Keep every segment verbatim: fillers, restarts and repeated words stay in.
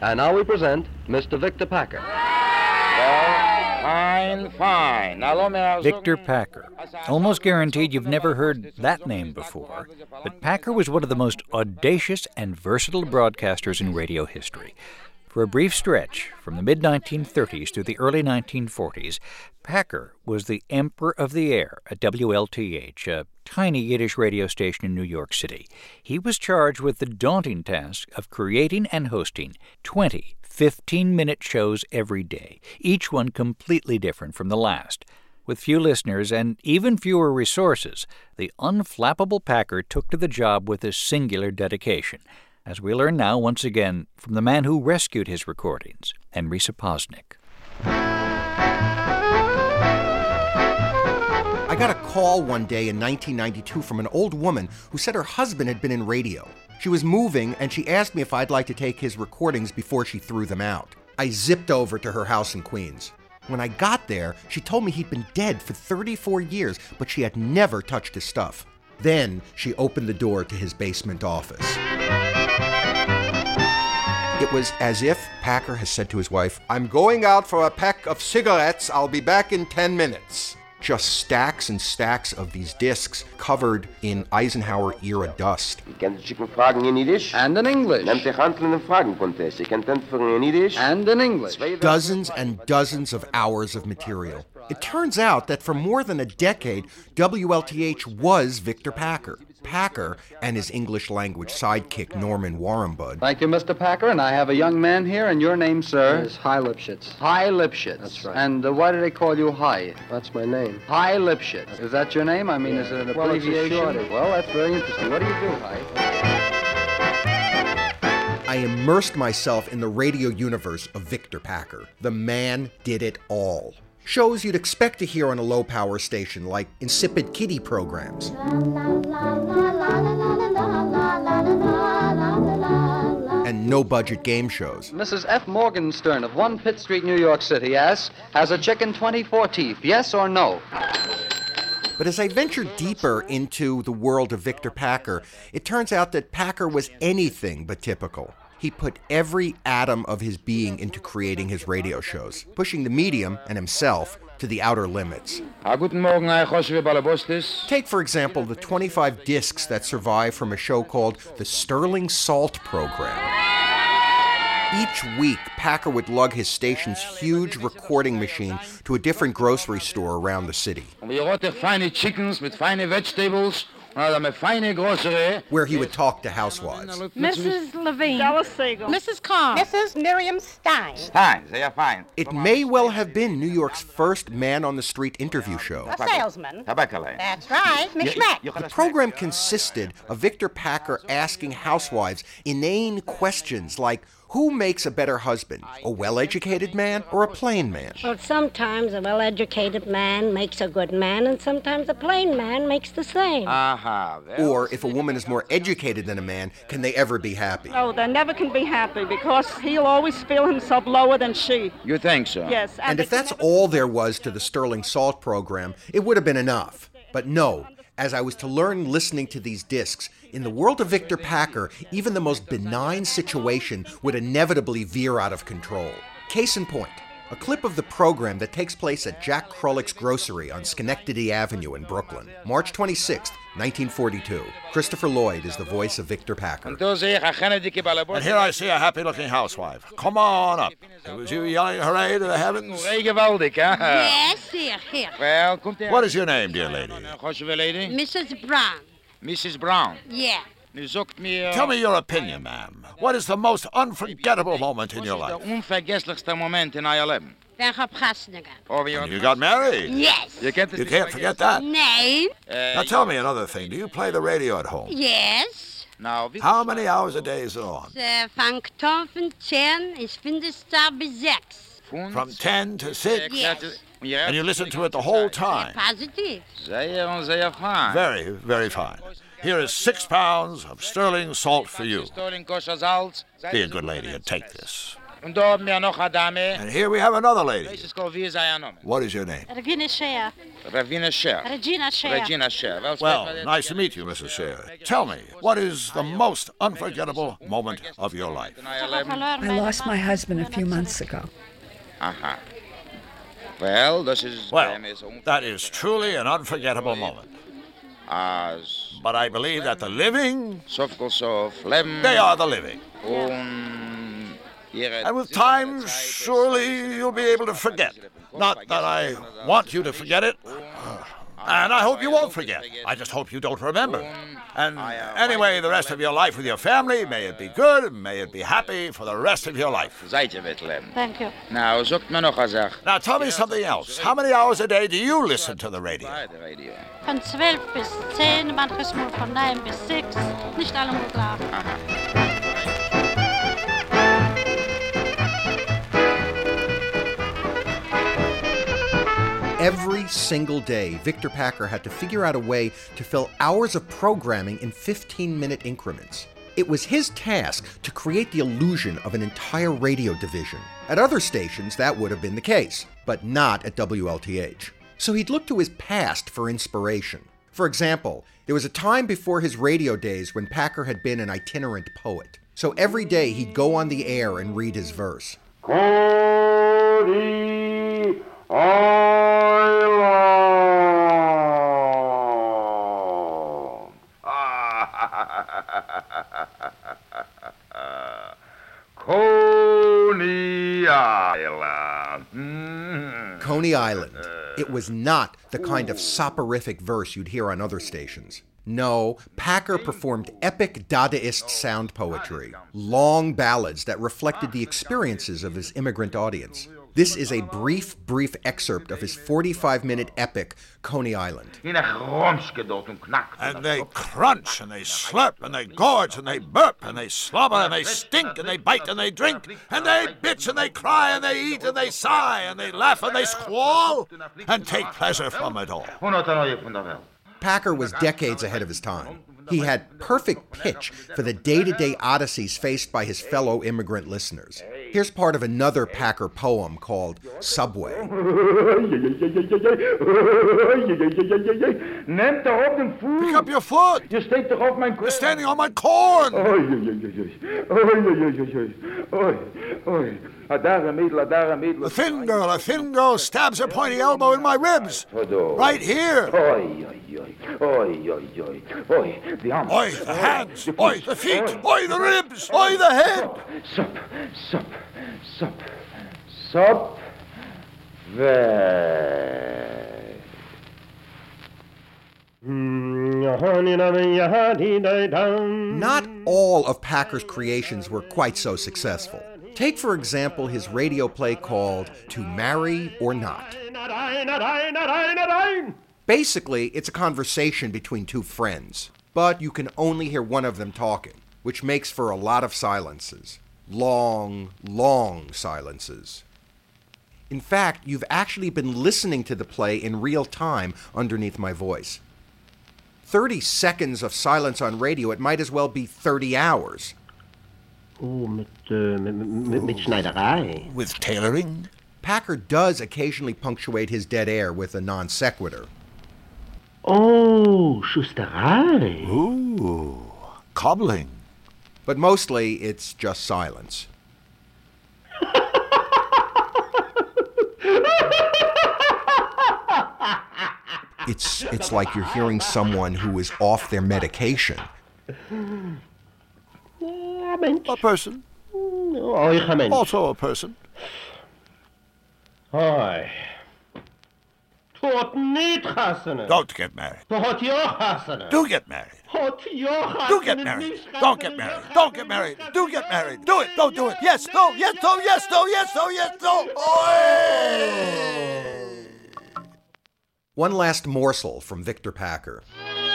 And now we present Mister Victor Packer. Well, fine, fine. Now, let me Victor Packer. Almost guaranteed you've never heard that name before. But Packer was one of the most audacious and versatile broadcasters in radio history. For a brief stretch, from the mid nineteen thirties to the early nineteen forties, Packer was the emperor of the air at W L T H, a tiny Yiddish radio station in New York City. He was charged with the daunting task of creating and hosting twenty fifteen-minute shows every day, each one completely different from the last. With few listeners and even fewer resources, the unflappable Packer took to the job with a singular dedication, as we learn now once again from the man who rescued his recordings, Henry Sapoznik. I got a call one day in nineteen ninety-two from an old woman who said her husband had been in radio. She was moving, and she asked me if I'd like to take his recordings before she threw them out. I zipped over to her house in Queens. When I got there, she told me he'd been dead for thirty-four years, but she had never touched his stuff. Then she opened the door to his basement office. It was as if Packer has said to his wife, "I'm going out for a pack of cigarettes. I'll be back in ten minutes." Just stacks and stacks of these discs covered in Eisenhower-era dust. Je kent het zich vragen in Yiddish. And in English. Neemt zich handelen in een vragencontest. Je kent het in Yiddish. And in English. Dozens and dozens of hours of material. It turns out that for more than a decade, W L T H was Victor Packer. Packer and his English-language sidekick, Norman Warmbud. Thank you, Mister Packer, and I have a young man here, and your name, sir? It's High Lipschitz. High Lipschitz. That's right. And uh, why do they call you High? That's my name. High Lipschitz. Is that your name? I mean, is it an Well, it's a abbreviation? shorty. Well, that's very interesting. What do you do, High? I immersed myself in the radio universe of Victor Packer. The man did it all. Shows you'd expect to hear on a low-power station, like insipid kiddie programs. And no-budget game shows. Missus F. Morgenstern of one Pitt Street, New York City asks, has a chicken twenty-four teeth, yes or no? But as I ventured deeper into the world of Victor Packer, it turns out that Packer was anything but typical. He put every atom of his being into creating his radio shows, pushing the medium and himself to the outer limits. Take, for example, the twenty-five discs that survive from a show called the Sterling Salt Program. Each week, Packer would lug his station's huge recording machine to a different grocery store around the city, Fine chickens with fine vegetables, where he would talk to housewives. Missus Levine. Dallas Siegel. Missus Carr. Missus Miriam Stein. Fine, they are fine. It may well have been New York's first man-on-the-street interview show. A salesman. Tabakale. That's right, Mishmack. The program consisted of Victor Packer asking housewives inane questions like, who makes a better husband, a well-educated man or a plain man? Well, sometimes a well-educated man makes a good man, and sometimes a plain man makes the same. Aha. Or if a woman is more educated than a man, can they ever be happy? Oh, they never can be happy because he'll always feel himself lower than she. You think so? Yes. And they if can that's never- all there was to the Sterling Salt program, it would have been enough. But no, as I was to learn listening to these discs, in the world of Victor Packer, even the most benign situation would inevitably veer out of control. Case in point, a clip of the program that takes place at Jack Krolik's Grocery on Schenectady Avenue in Brooklyn, March twenty-sixth, nineteen forty-two. Christopher Lloyd is the voice of Victor Packer. And here I see a happy-looking housewife. Come on up. It was you yelling hooray to the heavens? Yes, here, here. Well, What is your name, dear lady? Missus Brown. Missus Brown. Yeah. Tell me your opinion, ma'am. What is the most unforgettable moment in your life? Unvergesslichste moment in your life. Welke Prasniger? You got married? Yes. You can't, You can't forget that. Nee. Now tell me another thing. Do you play the radio at home? Yes. Now, How many hours a day is it on? Ze vangt om van tien, is vindt daar bij zes. From ten to six? Yes. And you listen to it the whole time? Positief. Zeer, zeer fine. Very, very fine. Here is six pounds of sterling salt for you. Sterling kosher salz. Be a good lady and take this. Und da haben wir noch eine Dame. And here we have another lady. Das ist called, wie ist ihr Name? What is your name? Regina Scher. Ravina Scher. Regina Scher. Regina Scher. Well, Well, nice to meet you, Missus Scher. Tell me, what is the most unforgettable moment of your life? I lost my husband a few months ago. Aha. Well, this is... Well, that is truly an unforgettable moment. As... But I believe that the living, Sovkolsov, Lem... they are the living. Um, And with time, surely you'll be able to forget. Not that I want you to forget it. And I hope you won't forget. I just hope you don't remember. And anyway, the rest of your life with your family, may it be good, may it be happy for the rest of your life. Seid ihr mit Lem? Thank you. Now, sagt mir noch eine Sache. Now tell me something else. How many hours a day do you listen to the radio? Radio. Von zwölf bis zehn, manches Mal von neun bis sechs. Nicht alle Mal schlafen. Every single day, Victor Packer had to figure out a way to fill hours of programming in fifteen-minute increments. It was his task to create the illusion of an entire radio division. At other stations, that would have been the case, but not at W L T H. So he'd look to his past for inspiration. For example, there was a time before his radio days when Packer had been an itinerant poet. So every day he'd go on the air and read his verse. Coney Island. Coney Island. Mm. Coney Island. It was not the kind of soporific verse you'd hear on other stations. No, Packer performed epic Dadaist sound poetry, long ballads that reflected the experiences of his immigrant audience. This is a brief, brief excerpt of his forty-five-minute epic, Coney Island. And they crunch, and they slurp, and they gorge, and they burp, and they slobber, and they stink, and they bite, and they drink, and they bitch, and they cry, and they eat, and they sigh, and they laugh, and they squall, and take pleasure from it all. Packer was decades ahead of his time. He had perfect pitch for the day-to-day odysseys faced by his fellow immigrant listeners. Here's part of another Packer poem called Subway. Pick up your foot! You're You're standing on my corn! A thin girl, a thin girl stabs her pointy elbow in my ribs. Right here. Oi, the hands. Oi, the feet. Oi, the ribs. Oi, the head. Sup, sup, sup, sup, way. Not all of Packer's creations were quite so successful. Take, for example, his radio play called To Marry or Not. Basically, it's a conversation between two friends, but you can only hear one of them talking, which makes for a lot of silences. Long, long silences. In fact, you've actually been listening to the play in real time underneath my voice. thirty seconds of silence on radio, it might as well be thirty hours. Oh, mit, uh, mit, mit, mit Schneiderei. With tailoring? Packer does occasionally punctuate his dead air with a non sequitur. Oh, Schusterei. Ooh, cobbling. But mostly, it's just silence. It's, it's like you're hearing someone who is off their medication. A person. Also a person. Hoi. Don't get married. Do get married. Do get married. Don't get married. Don't get married. Do get married. Do it. Don't do it. Yes, no, yes, no, yes, no, yes, no, yes, no. Oi! One last morsel from Victor Packer.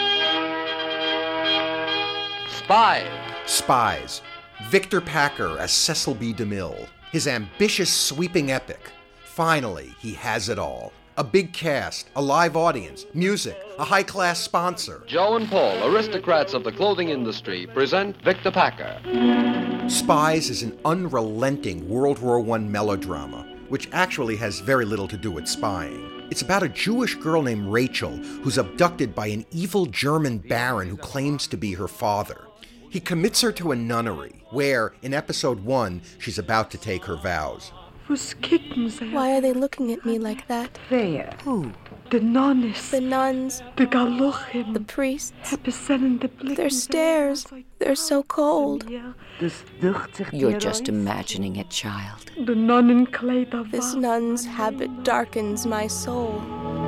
Spy. Spies. Victor Packer as Cecil B. DeMille. His ambitious, sweeping epic. Finally, he has it all. A big cast, a live audience, music, a high-class sponsor. Joe and Paul, aristocrats of the clothing industry, present Victor Packer. Spies is an unrelenting World War One melodrama, which actually has very little to do with spying. It's about a Jewish girl named Rachel who's abducted by an evil German baron who claims to be her father. He commits her to a nunnery, where, in episode one, she's about to take her vows. Why are they looking at me like that? Wer? Who? The nuns. The nuns. The Galuchim. The priests. Their Their stares. They're so cold. You're just imagining it, child. The Nonnenkleider. This nun's habit darkens my soul.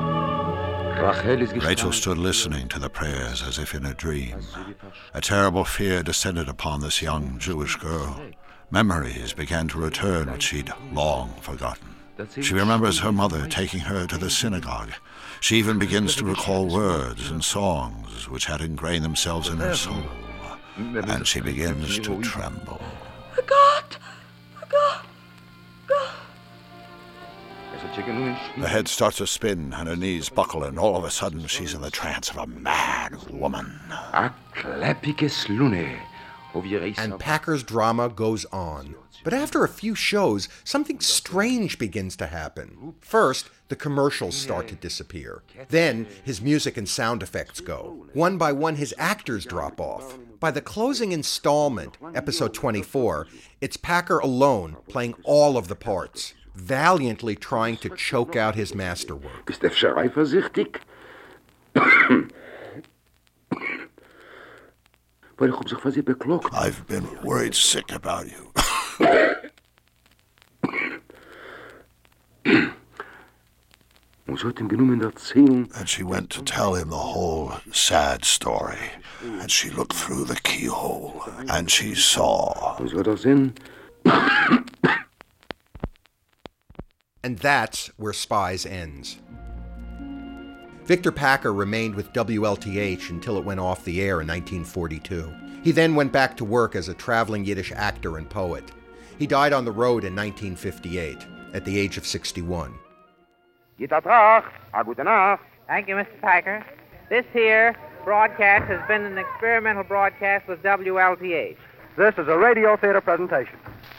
Rachel stood listening to the prayers as if in a dream. A terrible fear descended upon this young Jewish girl. Memories began to return which she'd long forgotten. She remembers her mother taking her to the synagogue. She even begins to recall words and songs which had ingrained themselves in her soul. And she begins to tremble. God! God! God! The head starts to spin and her knees buckle, and all of a sudden she's in the trance of a mad woman. And Packer's drama goes on. But after a few shows, something strange begins to happen. First, the commercials start to disappear. Then, his music and sound effects go. One by one, his actors drop off. By the closing installment, episode twenty-four, it's Packer alone playing all of the parts, valiantly trying to choke out his masterwork. I've been worried sick about you. And she went to tell him the whole sad story. And she looked through the keyhole, and she saw. And that's where Spies ends. Victor Packer remained with W L T H until it went off the air in nineteen forty-two. He then went back to work as a traveling Yiddish actor and poet. He died on the road in nineteen fifty-eight, at the age of sixty-one. Thank you, Mister Packer. This here broadcast has been an experimental broadcast with W L T H. This is a Radio Theater presentation.